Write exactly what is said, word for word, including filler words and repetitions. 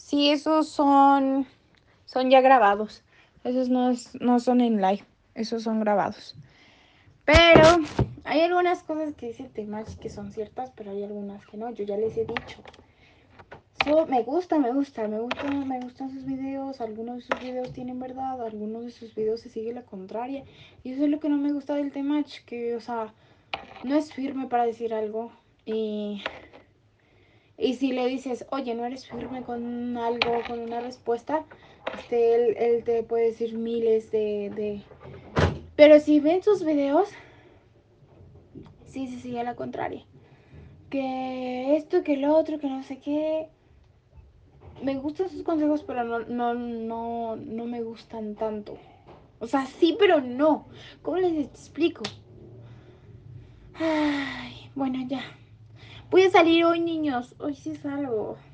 Sí, esos son son ya grabados. Esos no es no son en live, esos son grabados. Pero hay algunas cosas que dice Temach que son ciertas, pero hay algunas que no, yo ya les he dicho. So, me gusta, me gusta, me gusta, me gustan sus videos, algunos de sus videos tienen verdad, algunos de sus videos se sigue la contraria. Y eso es lo que no me gusta del Temach, que, o sea, no es firme para decir algo. Y, y si le dices, oye, no eres firme con algo, con una respuesta, este, él, él te puede decir miles de, de... Pero si ven sus videos, sí se sigue a la contraria. Que esto, que lo otro, que no sé qué. Me gustan sus consejos, pero no, no, no, no me gustan tanto. O sea, sí, pero no. ¿Cómo les explico? Ay, bueno, ya. Voy a salir hoy, niños. Hoy sí salgo.